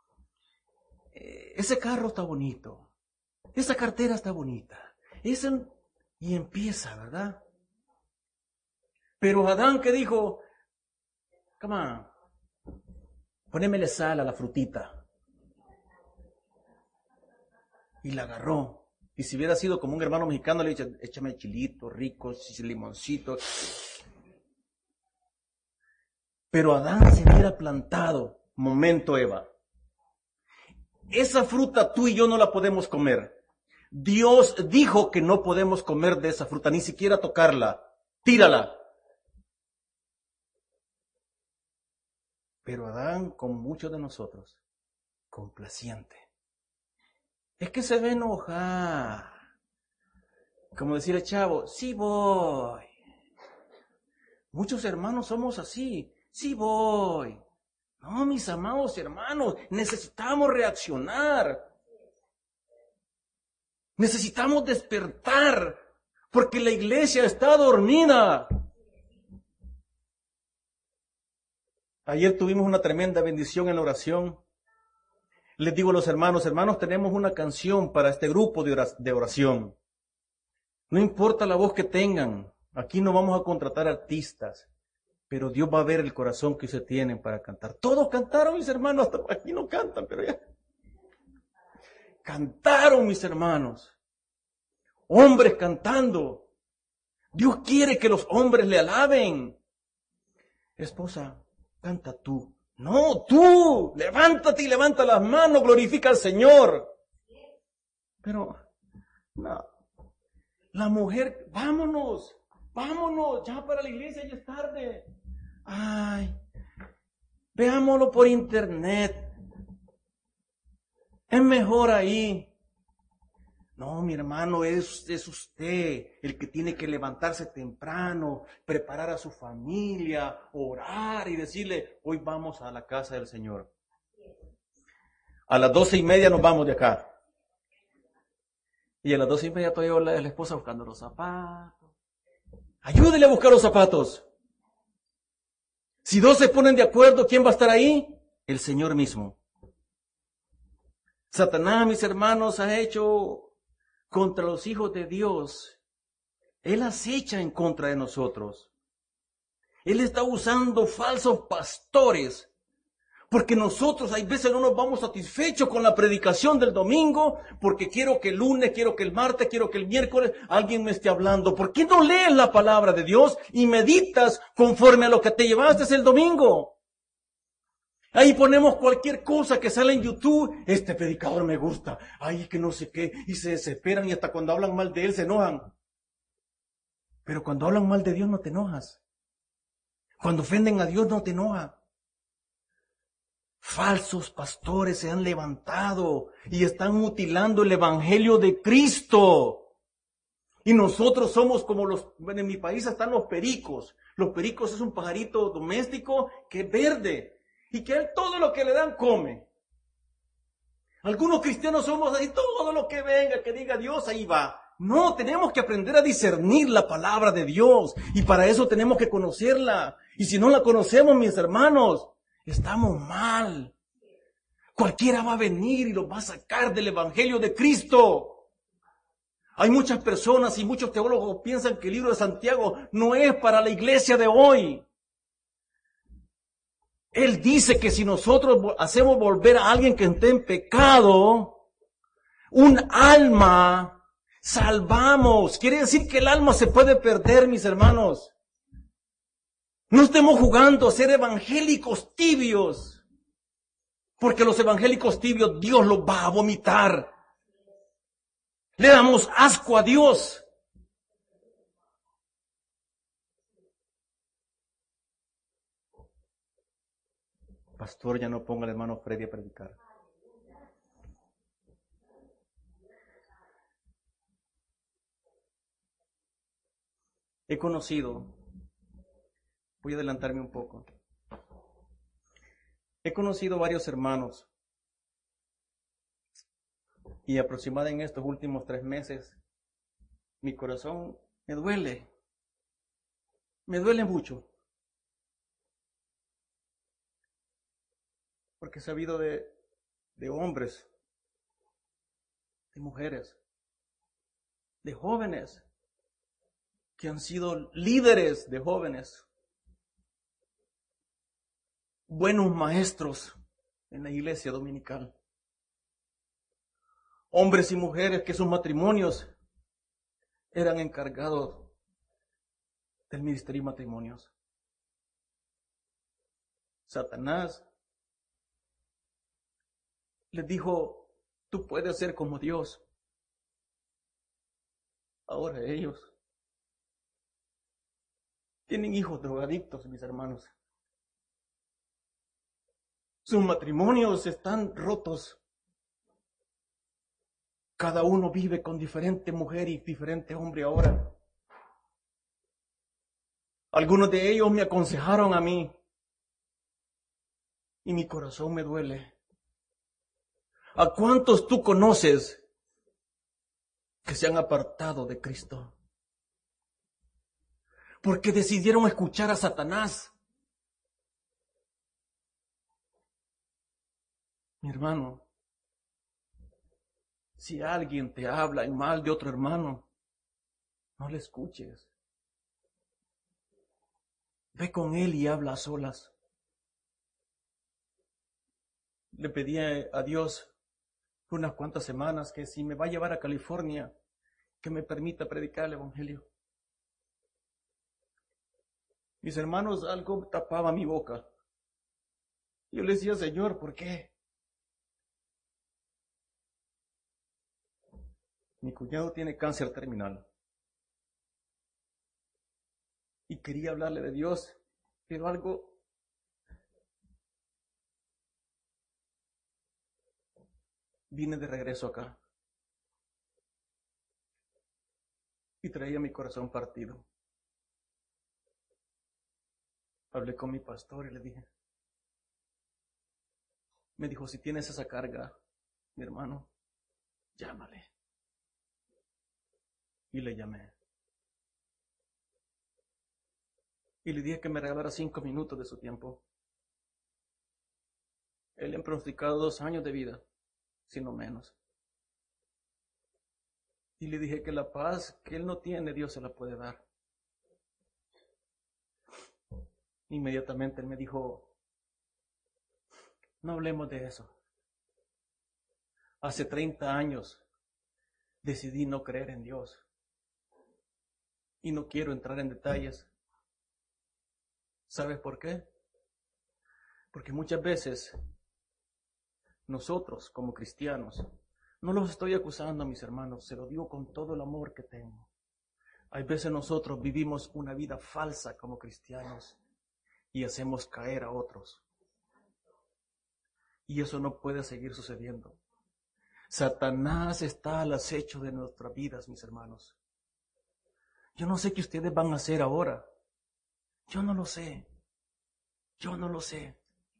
Ese carro está bonito. Esa cartera está bonita. Y empieza, ¿verdad? Pero Adán, ¿qué dijo? Come on, ponémele sal a la frutita. Y la agarró. Y si hubiera sido como un hermano mexicano, le dice, échame chilito, rico, limoncito. Pero Adán se hubiera plantado. Momento, Eva. Esa fruta tú y yo no la podemos comer. Dios dijo que no podemos comer de esa fruta, ni siquiera tocarla. Tírala. Pero Adán, como muchos de nosotros, complaciente. Es que se va a enojar. Como decir el chavo, sí voy. Muchos hermanos somos así, sí voy. No, mis amados hermanos, necesitamos reaccionar. Necesitamos despertar, porque la iglesia está dormida. Ayer tuvimos una tremenda bendición en la oración. Les digo a los hermanos, tenemos una canción para este grupo de oración. No importa la voz que tengan, aquí no vamos a contratar artistas, pero Dios va a ver el corazón que ustedes tienen para cantar. Todos cantaron, mis hermanos, hasta aquí no cantan, pero ya. Cantaron, mis hermanos. Hombres cantando. Dios quiere que los hombres le alaben. Esposa, canta tú. No, tú, levántate y levanta las manos, glorifica al Señor. Pero, no. La mujer, vámonos, ya para la iglesia ya es tarde. Ay, veámoslo por internet. Es mejor ahí. No, mi hermano, es usted el que tiene que levantarse temprano, preparar a su familia, orar y decirle, hoy vamos a la casa del Señor. A las 12:30 nos vamos de acá. Y a las 12:30 todavía la esposa buscando los zapatos. Ayúdele a buscar los zapatos. Si dos se ponen de acuerdo, ¿quién va a estar ahí? El Señor mismo. Satanás, mis hermanos, ha hecho contra los hijos de Dios. Él acecha en contra de nosotros. Él está usando falsos pastores. Porque nosotros hay veces no nos vamos satisfechos con la predicación del domingo, porque quiero que el lunes, quiero que el martes, quiero que el miércoles alguien me esté hablando. ¿Por qué no lees la palabra de Dios y meditas conforme a lo que te llevaste el domingo? Ahí ponemos cualquier cosa que sale en YouTube. Este predicador me gusta. Ay, que no sé qué. Y se desesperan y hasta cuando hablan mal de él se enojan. Pero cuando hablan mal de Dios no te enojas. Cuando ofenden a Dios no te enojas. Falsos pastores se han levantado y están mutilando el evangelio de Cristo. Y nosotros somos como en mi país están los pericos. Los pericos es un pajarito doméstico que es verde. Y que él todo lo que le dan come. Algunos cristianos somos así, todo lo que venga, que diga Dios, ahí va. No, tenemos que aprender a discernir la palabra de Dios. Y para eso tenemos que conocerla. Y si no la conocemos, mis hermanos, estamos mal. Cualquiera va a venir y los va a sacar del evangelio de Cristo. Hay muchas personas y muchos teólogos piensan que el libro de Santiago no es para la iglesia de hoy. Él dice que si nosotros hacemos volver a alguien que esté en pecado, un alma, salvamos. Quiere decir que el alma se puede perder, mis hermanos. No estemos jugando a ser evangélicos tibios, porque los evangélicos tibios Dios los va a vomitar. Le damos asco a Dios. Pastor, ya no ponga al hermano Freddy a predicar. He conocido, voy a adelantarme un poco. He conocido varios hermanos y aproximadamente en estos últimos 3 meses, mi corazón me duele mucho. Porque he sabido de hombres, de mujeres, de jóvenes, que han sido líderes de jóvenes, buenos maestros en la iglesia dominical. Hombres y mujeres que sus matrimonios eran encargados del ministerio de matrimonios. Satanás les dijo, tú puedes ser como Dios. Ahora ellos tienen hijos drogadictos, mis hermanos. Sus matrimonios están rotos. Cada uno vive con diferente mujer y diferente hombre ahora. Algunos de ellos me aconsejaron a mí y mi corazón me duele. ¿A cuántos tú conoces que se han apartado de Cristo? Porque decidieron escuchar a Satanás. Mi hermano, si alguien te habla en mal de otro hermano, no le escuches. Ve con él y habla a solas. Le pedí a Dios unas cuantas semanas que si me va a llevar a California, que me permita predicar el Evangelio. Mis hermanos, algo tapaba mi boca. Yo le decía, Señor, ¿por qué? Mi cuñado tiene cáncer terminal. Y quería hablarle de Dios, pero algo... Vine de regreso acá. Y traía mi corazón partido. Hablé con mi pastor y le dije. Me dijo, si tienes esa carga, mi hermano, llámale. Y le llamé. Y le dije que me regalara 5 minutos de su tiempo. Él le han pronosticado 2 años de vida, si no menos. Y le dije que la paz que él no tiene, Dios se la puede dar. Inmediatamente él me dijo, no hablemos de eso. Hace 30 años decidí no creer en Dios. Y no quiero entrar en detalles. ¿Sabes por qué? Porque muchas veces nosotros como cristianos, no los estoy acusando, mis hermanos, se lo digo con todo el amor que tengo. Hay veces nosotros vivimos una vida falsa como cristianos y hacemos caer a otros. Y eso no puede seguir sucediendo. Satanás está al acecho de nuestras vidas, mis hermanos. Yo no sé qué ustedes van a hacer ahora. Yo no lo sé. Yo no lo sé.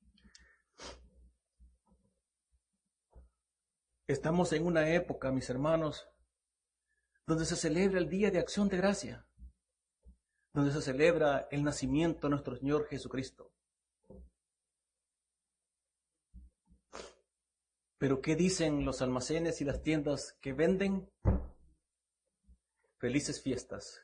Estamos en una época, mis hermanos, donde se celebra el Día de Acción de Gracia, donde se celebra el nacimiento de nuestro Señor Jesucristo. Pero ¿qué dicen los almacenes y las tiendas que venden? Felices fiestas.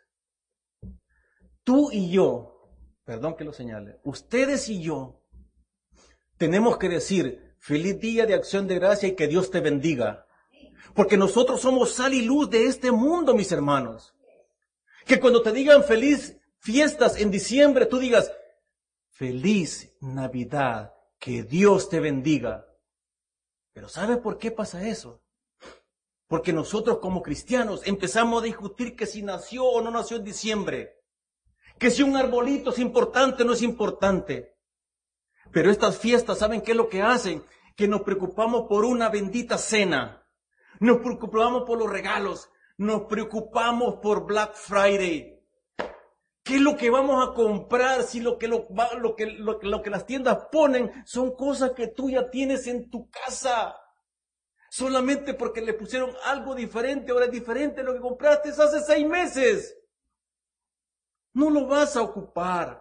Tú y yo, perdón que lo señale, ustedes y yo, tenemos que decir, feliz Día de Acción de Gracia y que Dios te bendiga. Porque nosotros somos sal y luz de este mundo, mis hermanos. Que cuando te digan feliz fiestas en diciembre, tú digas, feliz Navidad, que Dios te bendiga. Pero ¿sabe por qué pasa eso? Porque nosotros como cristianos empezamos a discutir que si nació o no nació en diciembre. Que si un arbolito es importante o no es importante. Pero estas fiestas, ¿saben qué es lo que hacen? Que nos preocupamos por una bendita cena. Nos preocupamos por los regalos. Nos preocupamos por Black Friday. ¿Qué es lo que vamos a comprar si lo que las tiendas ponen son cosas que tú ya tienes en tu casa? Solamente porque le pusieron algo diferente, ahora es diferente a lo que compraste hace 6 meses. No lo vas a ocupar.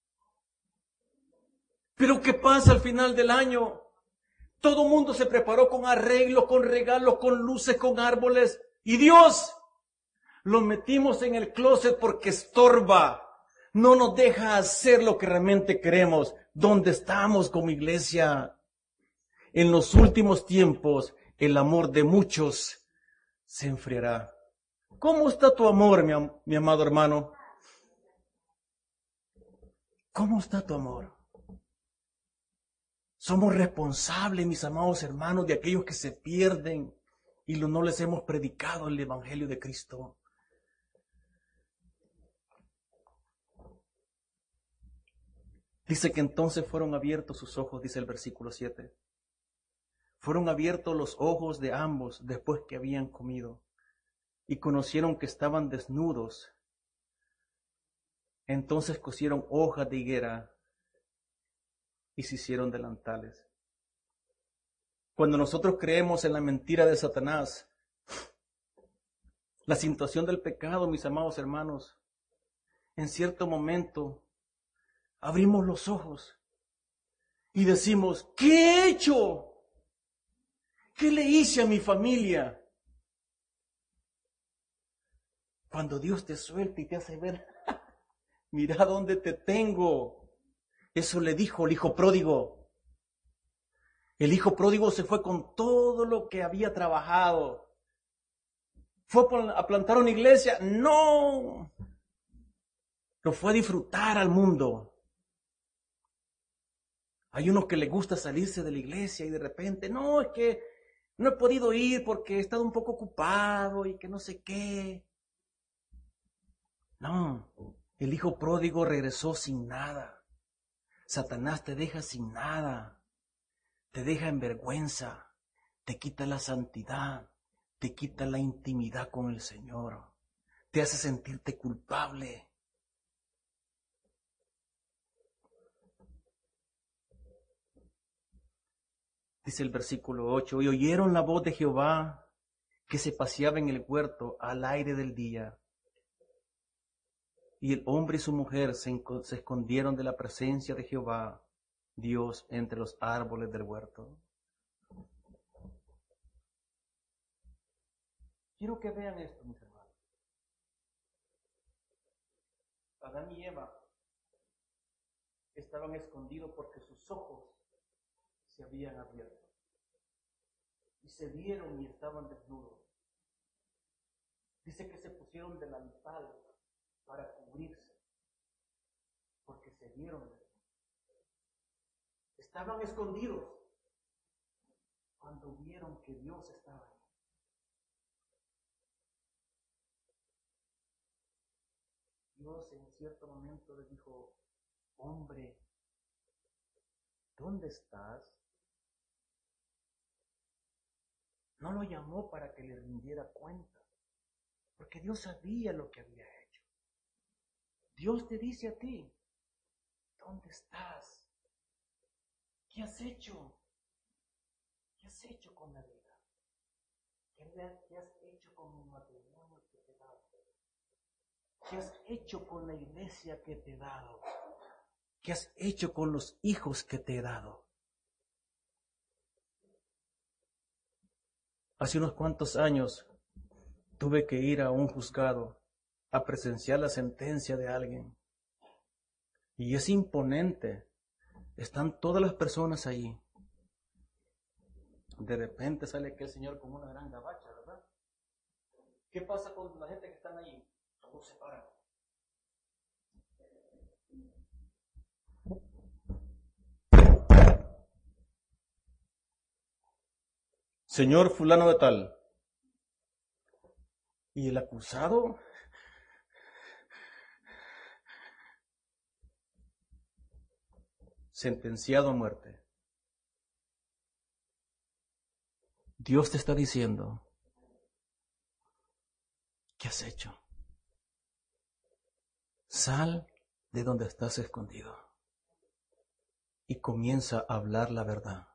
Pero ¿qué pasa al final del año? Todo el mundo se preparó con arreglos, con regalos, con luces, con árboles. Y Dios lo metimos en el closet porque estorba. No nos deja hacer lo que realmente queremos. ¿Dónde estamos como iglesia? En los últimos tiempos, el amor de muchos se enfriará. ¿Cómo está tu amor, mi amado hermano? ¿Cómo está tu amor? Somos responsables, mis amados hermanos, de aquellos que se pierden y no les hemos predicado el Evangelio de Cristo. Dice que entonces fueron abiertos sus ojos, dice el versículo 7. Fueron abiertos los ojos de ambos después que habían comido y conocieron que estaban desnudos. Entonces cosieron hojas de higuera y se hicieron delantales. Cuando nosotros creemos en la mentira de Satanás, la situación del pecado, mis amados hermanos, en cierto momento abrimos los ojos y decimos, ¿qué he hecho? ¿Qué le hice a mi familia? Cuando Dios te suelta y te hace ver, mira dónde te tengo. Eso le dijo el hijo pródigo. El hijo pródigo se fue con todo lo que había trabajado. ¿Fue a plantar una iglesia? No. Lo fue a disfrutar al mundo. Hay unos que les gusta salirse de la iglesia y de repente, no, es que no he podido ir porque he estado un poco ocupado y que no sé qué. No, el hijo pródigo regresó sin nada. Satanás te deja sin nada. Te deja en vergüenza. Te quita la santidad. Te quita la intimidad con el Señor. Te hace sentirte culpable. Dice el versículo 8, y oyeron la voz de Jehová que se paseaba en el huerto al aire del día. Y el hombre y su mujer se escondieron de la presencia de Jehová, Dios, entre los árboles del huerto. Quiero que vean esto, mis hermanos. Adán y Eva estaban escondidos porque sus ojos se habían abierto. Y se vieron y estaban desnudos. Dice que se pusieron delantal para cubrirse, porque se vieron. Estaban escondidos cuando vieron que Dios estaba ahí. Dios en cierto momento les dijo, hombre, ¿dónde estás? No lo llamó para que le rindiera cuenta, porque Dios sabía lo que había hecho. Dios te dice a ti, ¿dónde estás? ¿Qué has hecho? ¿Qué has hecho con la vida? ¿Qué has hecho con el matrimonio que te he dado? ¿Qué has hecho con la iglesia que te he dado? ¿Qué has hecho con los hijos que te he dado? Hace unos cuantos años tuve que ir a un juzgado a presenciar la sentencia de alguien. Y es imponente. Están todas las personas allí. De repente sale aquel señor con una gran gabacha, ¿verdad? ¿Qué pasa con la gente que están allí? Todos se paran. Señor fulano de tal. Y el acusado sentenciado a muerte. Dios te está diciendo, ¿qué has hecho? Sal de donde estás escondido y comienza a hablar la verdad.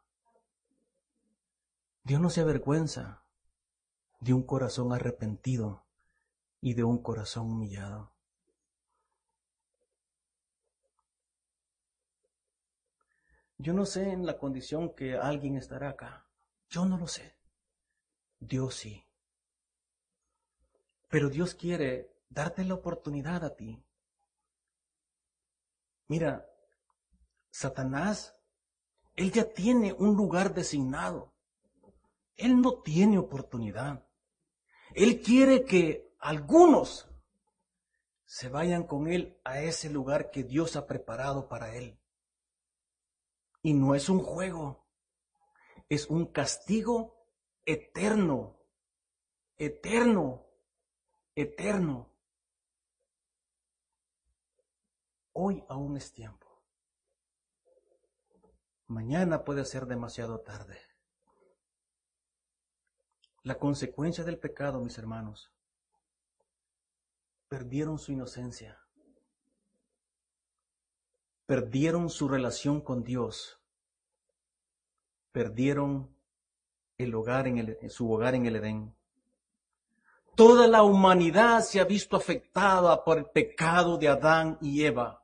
Dios no se avergüenza de un corazón arrepentido y de un corazón humillado. Yo no sé en la condición que alguien estará acá. Yo no lo sé. Dios sí. Pero Dios quiere darte la oportunidad a ti. Mira, Satanás, él ya tiene un lugar designado. Él no tiene oportunidad. Él quiere que algunos se vayan con él a ese lugar que Dios ha preparado para él. Y no es un juego, es un castigo eterno, eterno, eterno. Hoy aún es tiempo. Mañana puede ser demasiado tarde. La consecuencia del pecado, mis hermanos, perdieron su inocencia. Perdieron su relación con Dios. Perdieron el hogar su hogar en el Edén. Toda la humanidad se ha visto afectada por el pecado de Adán y Eva.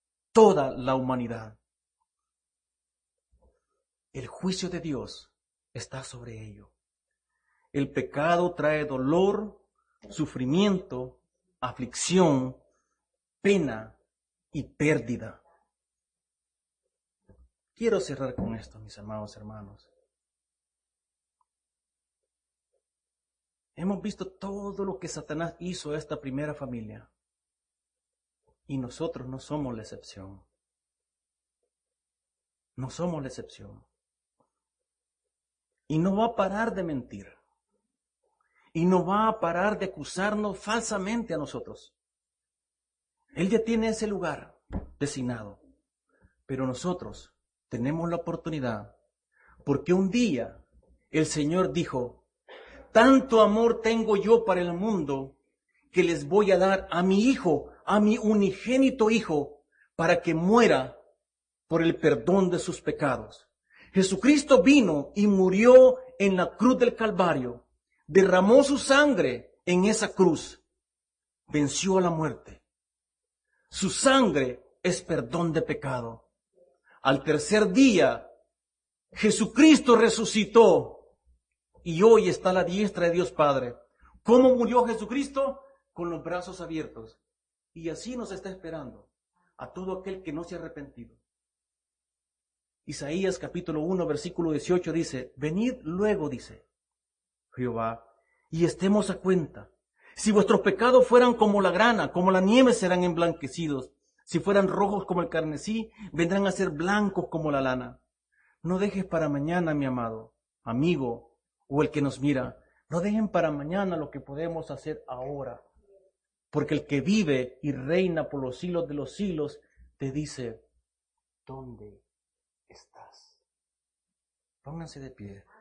Toda la humanidad. El juicio de Dios está sobre ello. El pecado trae dolor, sufrimiento, aflicción, pena y pérdida. Quiero cerrar con esto, mis amados hermanos. Hemos visto todo lo que Satanás hizo a esta primera familia. Y nosotros no somos la excepción. No somos la excepción. Y no va a parar de mentir. Y no va a parar de acusarnos falsamente a nosotros. Él ya tiene ese lugar designado. Pero nosotros tenemos la oportunidad. Porque un día el Señor dijo, tanto amor tengo yo para el mundo que les voy a dar a mi Hijo, a mi unigénito Hijo, para que muera por el perdón de sus pecados. Jesucristo vino y murió en la cruz del Calvario, derramó su sangre en esa cruz, venció a la muerte. Su sangre es perdón de pecado. Al tercer día, Jesucristo resucitó y hoy está a la diestra de Dios Padre. ¿Cómo murió Jesucristo? Con los brazos abiertos. Y así nos está esperando a todo aquel que no se ha arrepentido. Isaías capítulo 1, versículo 18 dice, venid luego, dice Jehová, y estemos a cuenta. Si vuestros pecados fueran como la grana, como la nieve serán emblanquecidos. Si fueran rojos como el carmesí, vendrán a ser blancos como la lana. No dejes para mañana, mi amado, amigo, o el que nos mira, no dejen para mañana lo que podemos hacer ahora. Porque el que vive y reina por los siglos de los siglos, te dice, ¿dónde estás? Pónganse de pie.